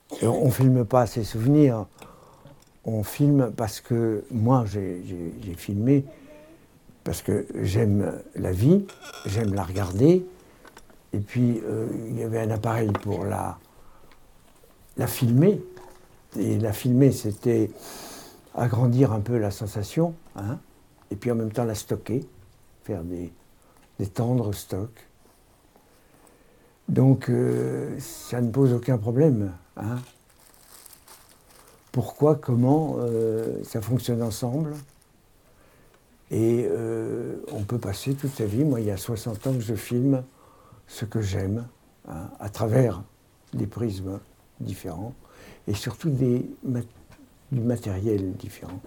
Et on ne filme pas ses souvenirs, on filme parce que moi j'ai filmé parce que j'aime la vie, j'aime la regarder, et puis il y avait un appareil pour la filmer, et la filmer c'était agrandir un peu la sensation, hein, et puis en même temps la stocker, faire des tendres stocks. Donc ça ne pose aucun problème, hein. Pourquoi, comment, ça fonctionne ensemble. Et on peut passer toute sa vie. Moi, il y a 60 ans que je filme ce que j'aime, hein, à travers des prismes différents et surtout du matériel différent.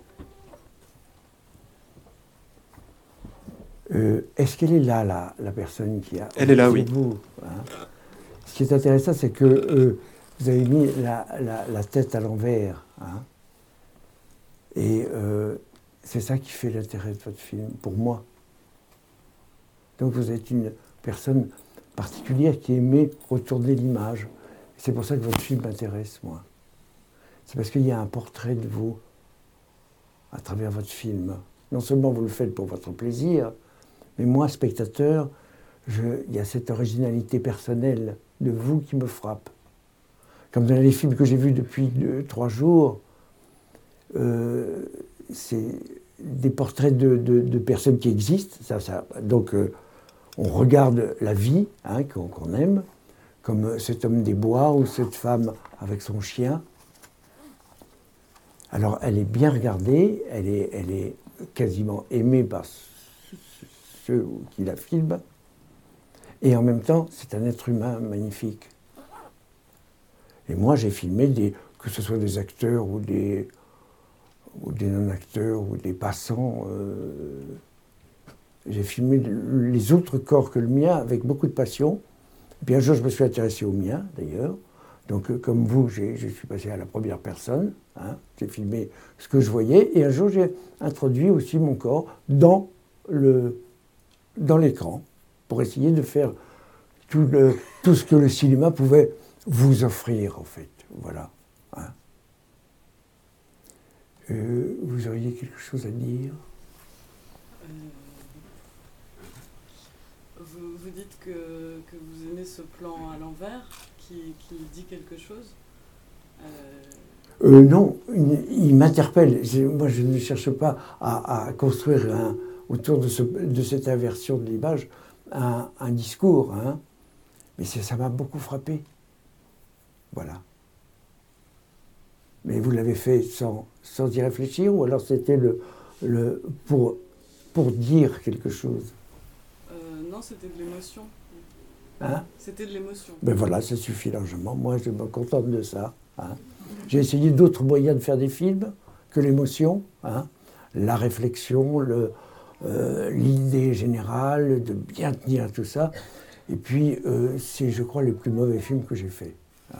Est-ce qu'elle est là, la personne qui a... Elle est là, oui. Vous, hein. Ce qui est intéressant, c'est que vous avez mis la tête à l'envers, hein. Et c'est ça qui fait l'intérêt de votre film, pour moi. Donc vous êtes une personne particulière qui aimait retourner l'image. C'est pour ça que votre film m'intéresse, moi. C'est parce qu'il y a un portrait de vous à travers votre film. Non seulement vous le faites pour votre plaisir, mais moi, spectateur, il y a cette originalité personnelle de vous qui me frappe. Comme dans les films que j'ai vus depuis 3 jours, c'est des portraits de personnes qui existent. Donc, on regarde la vie, hein, qu'on aime, comme cet homme des bois ou cette femme avec son chien. Alors, elle est bien regardée, elle est quasiment aimée par ceux qui la filment. Et en même temps, c'est un être humain magnifique. Et moi, j'ai filmé que ce soit des acteurs ou des non-acteurs ou des passants. J'ai filmé les autres corps que le mien avec beaucoup de passion. Et puis un jour, je me suis intéressé au mien, d'ailleurs. Donc, comme vous, je suis passé à la première personne. Hein, j'ai filmé ce que je voyais. Et un jour, j'ai introduit aussi mon corps dans l'écran pour essayer de faire tout ce que le cinéma pouvait vous offrir, en fait. Voilà. Hein. Vous auriez quelque chose à dire? Vous dites que vous aimez ce plan à l'envers qui dit quelque chose. Non, il m'interpelle. Moi, je ne cherche pas à construire autour de cette inversion de l'image un discours, hein. Mais ça m'a beaucoup frappé. Voilà. Mais vous l'avez fait sans y réfléchir, ou alors c'était pour dire quelque chose? Non, c'était de l'émotion. Hein? C'était de l'émotion. Ben voilà, ça suffit largement. Moi, je me contente de ça. Hein. J'ai essayé d'autres moyens de faire des films que l'émotion, hein. La réflexion, l'idée générale, de bien tenir tout ça. Et puis, c'est, je crois, les plus mauvais films que j'ai faits. Hein.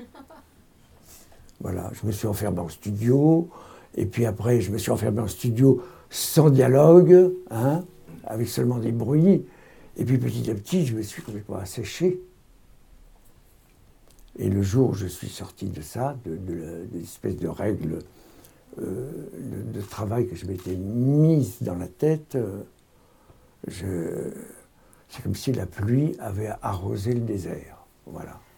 Voilà, je me suis enfermé en studio, et puis après, je me suis enfermé en studio sans dialogue, hein, avec seulement des bruits. Et puis petit à petit, je me suis complètement asséché. Et le jour où je suis sorti de ça, de l'espèce de règles de travail que je m'étais mise dans la tête, c'est comme si la pluie avait arrosé le désert. Voilà.